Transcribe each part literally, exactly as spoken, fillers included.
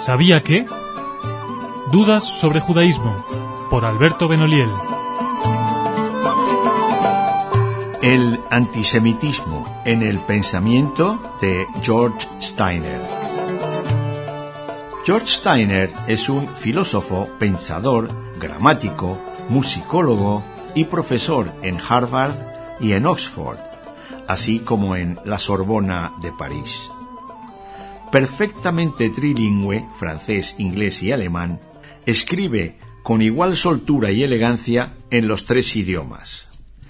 ¿Sabía qué? Dudas sobre judaísmo, por Alberto Benoliel. El antisemitismo en el pensamiento de George Steiner. George Steiner es un filósofo, pensador, gramático, musicólogo y profesor en Harvard y en Oxford, así como en la Sorbona de París. Perfectamente trilingüe, francés, inglés y alemán, escribe con igual soltura y elegancia en los tres idiomas.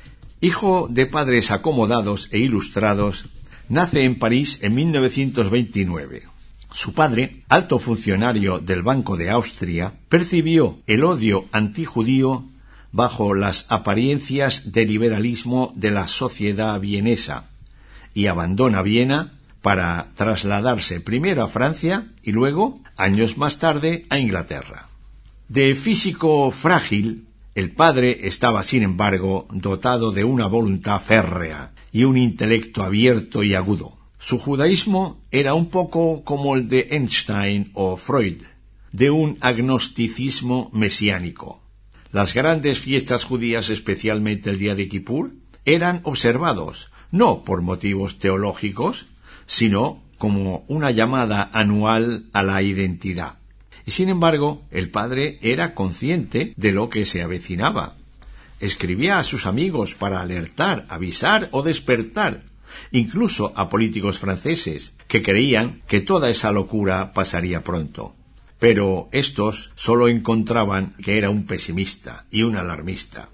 Hijo de padres acomodados e ilustrados, nace en París en mil novecientos veintinueve. Su padre, alto funcionario del Banco de Austria, percibió el odio antijudío bajo las apariencias de liberalismo de la sociedad vienesa y abandona Viena para trasladarse primero a Francia y luego, años más tarde, a Inglaterra. De físico frágil, el padre estaba, sin embargo, dotado de una voluntad férrea y un intelecto abierto y agudo. Su judaísmo era un poco como el de Einstein o Freud, de un agnosticismo mesiánico. Las grandes fiestas judías, especialmente el día de Kippur, eran observados no por motivos teológicos, sino como una llamada anual a la identidad. Y sin embargo, el padre era consciente de lo que se avecinaba. Escribía a sus amigos para alertar, avisar o despertar, incluso a políticos franceses que creían que toda esa locura pasaría pronto. Pero estos solo encontraban que era un pesimista y un alarmista.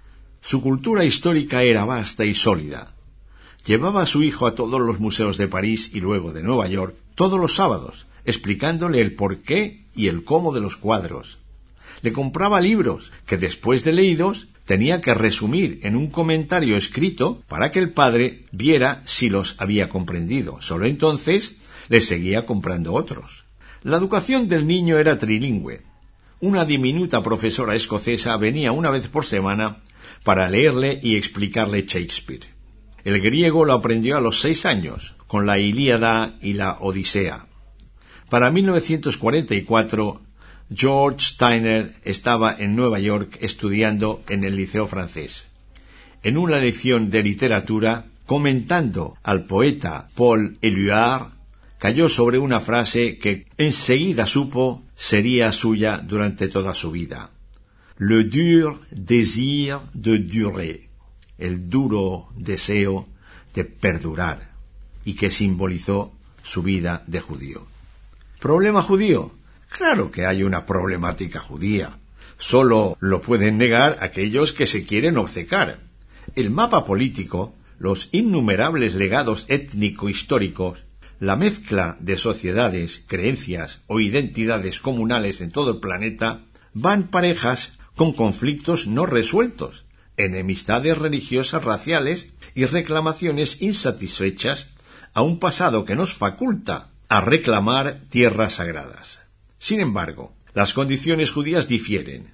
Su cultura histórica era vasta y sólida. Llevaba a su hijo a todos los museos de París y luego de Nueva York todos los sábados, explicándole el porqué y el cómo de los cuadros. Le compraba libros que, después de leídos, tenía que resumir en un comentario escrito para que el padre viera si los había comprendido. Solo entonces le seguía comprando otros. La educación del niño era trilingüe. Una diminuta profesora escocesa venía una vez por semana para leerle y explicarle Shakespeare. El griego lo aprendió a los seis años, con la Ilíada y la Odisea. Para mil novecientos cuarenta y cuatro, George Steiner estaba en Nueva York estudiando en el Liceo francés. En una lección de literatura, comentando al poeta Paul Éluard, cayó sobre una frase que enseguida supo sería suya durante toda su vida. Le dur désir de durer, el duro deseo de perdurar, y que simbolizó su vida de judío. ¿Problema judío? Claro que hay una problemática judía. Solo lo pueden negar aquellos que se quieren obcecar. El mapa político, los innumerables legados étnico-históricos, la mezcla de sociedades, creencias o identidades comunales en todo el planeta van parejas con conflictos no resueltos, enemistades religiosas, raciales y reclamaciones insatisfechas a un pasado que nos faculta a reclamar tierras sagradas. Sin embargo, las condiciones judías difieren.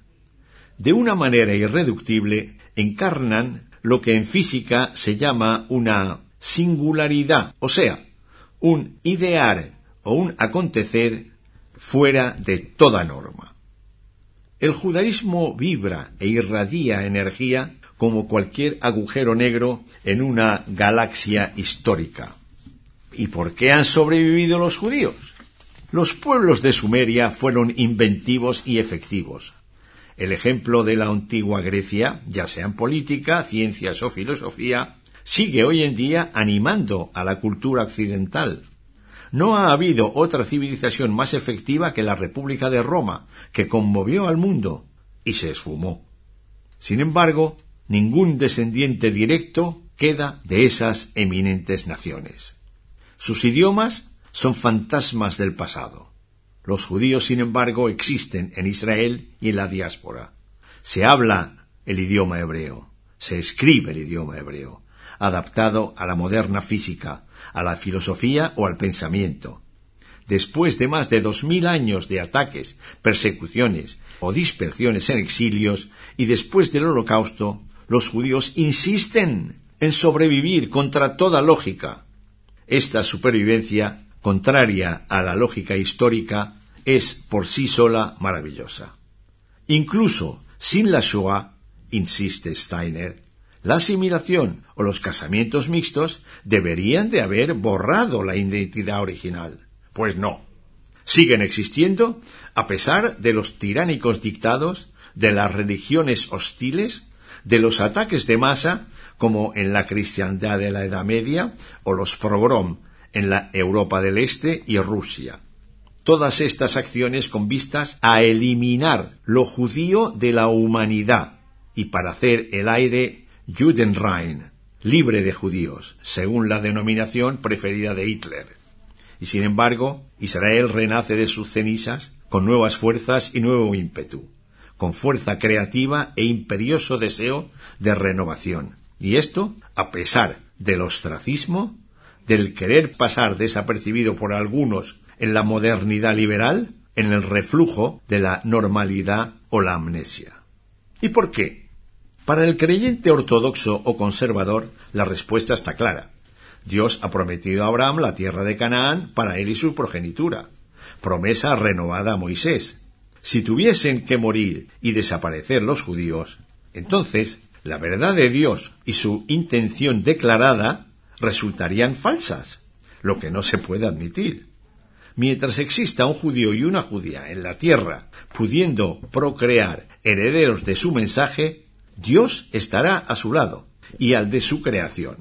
De una manera irreductible, encarnan lo que en física se llama una singularidad, o sea, un idear o un acontecer fuera de toda norma. El judaísmo vibra e irradia energía como cualquier agujero negro en una galaxia histórica. ¿Y por qué han sobrevivido los judíos? Los pueblos de Sumeria fueron inventivos y efectivos. El ejemplo de la antigua Grecia, ya sea en política, ciencias o filosofía, sigue hoy en día animando a la cultura occidental. No ha habido otra civilización más efectiva que la República de Roma, que conmovió al mundo y se esfumó. Sin embargo, ningún descendiente directo queda de esas eminentes naciones. Sus idiomas son fantasmas del pasado. Los judíos, sin embargo, existen en Israel y en la diáspora. Se habla el idioma hebreo, se escribe el idioma hebreo, adaptado a la moderna física, a la filosofía o al pensamiento. Después de más de dos mil años de ataques, persecuciones o dispersiones en exilios, y después del Holocausto, los judíos insisten en sobrevivir contra toda lógica. Esta supervivencia, contraria a la lógica histórica, es por sí sola maravillosa. Incluso sin la Shoah, insiste Steiner, la asimilación o los casamientos mixtos deberían de haber borrado la identidad original. Pues no. Siguen existiendo a pesar de los tiránicos dictados, de las religiones hostiles, de los ataques de masa, como en la cristiandad de la Edad Media, o los pogrom en la Europa del Este y Rusia. Todas estas acciones con vistas a eliminar lo judío de la humanidad y para hacer el aire Judenrein, libre de judíos, según la denominación preferida de Hitler. Y sin embargo, Israel renace de sus cenizas con nuevas fuerzas y nuevo ímpetu, con fuerza creativa e imperioso deseo de renovación. Y esto, a pesar del ostracismo, del querer pasar desapercibido por algunos en la modernidad liberal, en el reflujo de la normalidad o la amnesia. ¿Y por qué? Para el creyente ortodoxo o conservador, la respuesta está clara. Dios ha prometido a Abraham la tierra de Canaán para él y su progenitura, promesa renovada a Moisés. Si tuviesen que morir y desaparecer los judíos, entonces la verdad de Dios y su intención declarada resultarían falsas, lo que no se puede admitir. Mientras exista un judío y una judía en la tierra, pudiendo procrear herederos de su mensaje, Dios estará a su lado y al de su creación.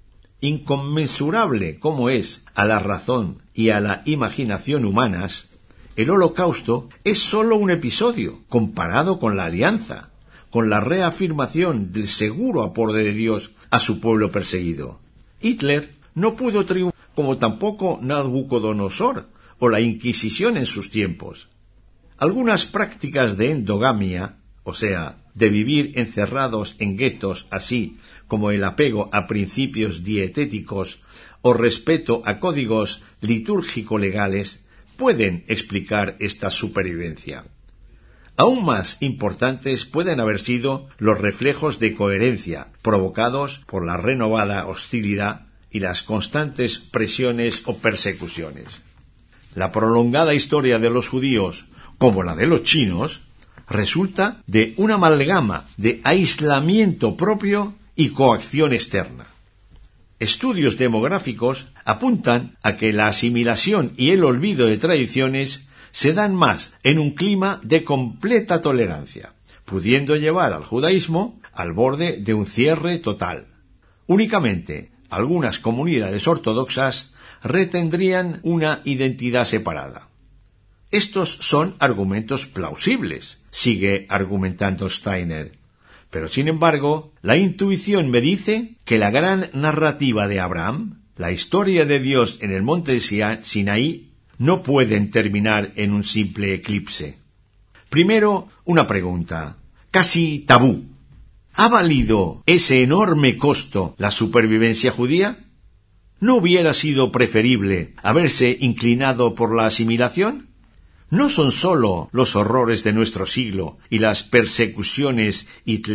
Inconmensurable como es a la razón y a la imaginación humanas, el Holocausto es sólo un episodio comparado con la alianza, con la reafirmación del seguro aporte de Dios a su pueblo perseguido. Hitler no pudo triunfar, como tampoco Nabucodonosor o la Inquisición en sus tiempos. Algunas prácticas de endogamia, o sea, de vivir encerrados en guetos, así como el apego a principios dietéticos o respeto a códigos litúrgico-legales, pueden explicar esta supervivencia. Aún más importantes pueden haber sido los reflejos de coherencia provocados por la renovada hostilidad y las constantes presiones o persecuciones. La prolongada historia de los judíos, como la de los chinos, resulta de una amalgama de aislamiento propio y coacción externa. Estudios demográficos apuntan a que la asimilación y el olvido de tradiciones se dan más en un clima de completa tolerancia, pudiendo llevar al judaísmo al borde de un cierre total. Únicamente algunas comunidades ortodoxas retendrían una identidad separada. Estos son argumentos plausibles, sigue argumentando Steiner, pero sin embargo, la intuición me dice que la gran narrativa de Abraham, la historia de Dios en el monte Sinaí, no pueden terminar en un simple eclipse. Primero, una pregunta, casi tabú. ¿Ha valido ese enorme costo la supervivencia judía? ¿No hubiera sido preferible haberse inclinado por la asimilación? No son sólo los horrores de nuestro siglo y las persecuciones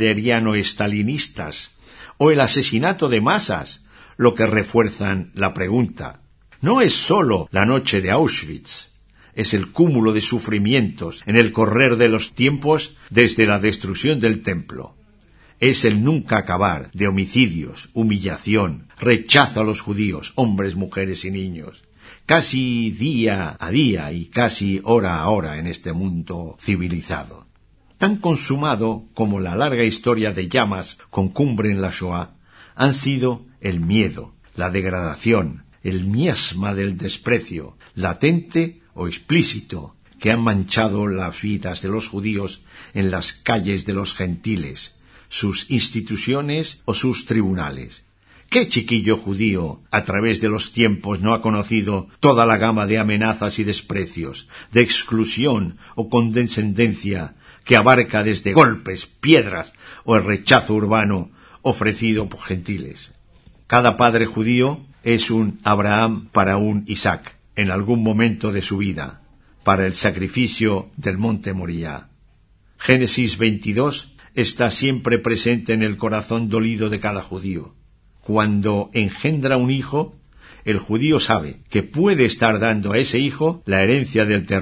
hitleriano-estalinistas o el asesinato de masas lo que refuerzan la pregunta. No es sólo la noche de Auschwitz, es el cúmulo de sufrimientos en el correr de los tiempos desde la destrucción del templo. Es el nunca acabar de homicidios, humillación, rechazo a los judíos, hombres, mujeres y niños, casi día a día y casi hora a hora en este mundo civilizado. Tan consumado como la larga historia de llamas con cumbre en la Shoah, han sido el miedo, la degradación, el miasma del desprecio, latente o explícito, que han manchado las vidas de los judíos en las calles de los gentiles, sus instituciones o sus tribunales. ¿Qué chiquillo judío a través de los tiempos no ha conocido toda la gama de amenazas y desprecios, de exclusión o condescendencia que abarca desde golpes, piedras o el rechazo urbano ofrecido por gentiles? Cada padre judío es un Abraham para un Isaac en algún momento de su vida, para el sacrificio del monte Moriah. Génesis veintidós está siempre presente en el corazón dolido de cada judío. Cuando engendra un hijo, el judío sabe que puede estar dando a ese hijo la herencia del terror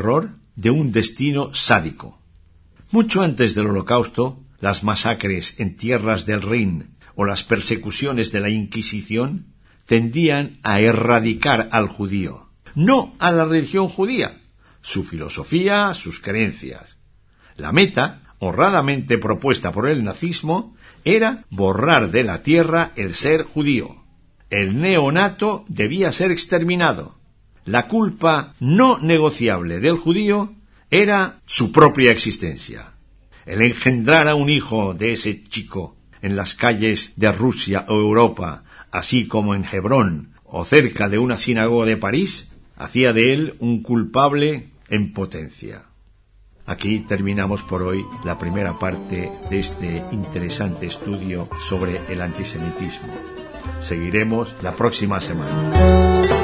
de un destino sádico. Mucho antes del Holocausto, las masacres en tierras del Rin o las persecuciones de la Inquisición tendían a erradicar al judío, no a la religión judía, su filosofía, sus creencias. La meta, honradamente propuesta por el nazismo, era borrar de la tierra el ser judío. El neonato debía ser exterminado. La culpa no negociable del judío era su propia existencia. El engendrar a un hijo de ese chico en las calles de Rusia o Europa, así como en Hebrón o cerca de una sinagoga de París, hacía de él un culpable en potencia. Aquí terminamos por hoy la primera parte de este interesante estudio sobre el antisemitismo. Seguiremos la próxima semana.